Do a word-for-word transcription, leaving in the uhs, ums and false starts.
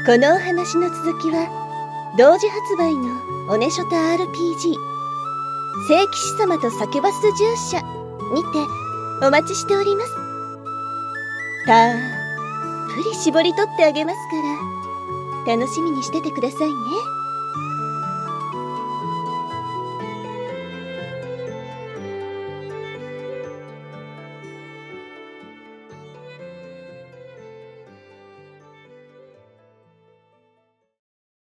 このお話の続きは同時発売のオネショタ アールピージー 聖騎士様とサキュバス従者にてお待ちしております。たっぷり絞り取ってあげますから楽しみにしててくださいね。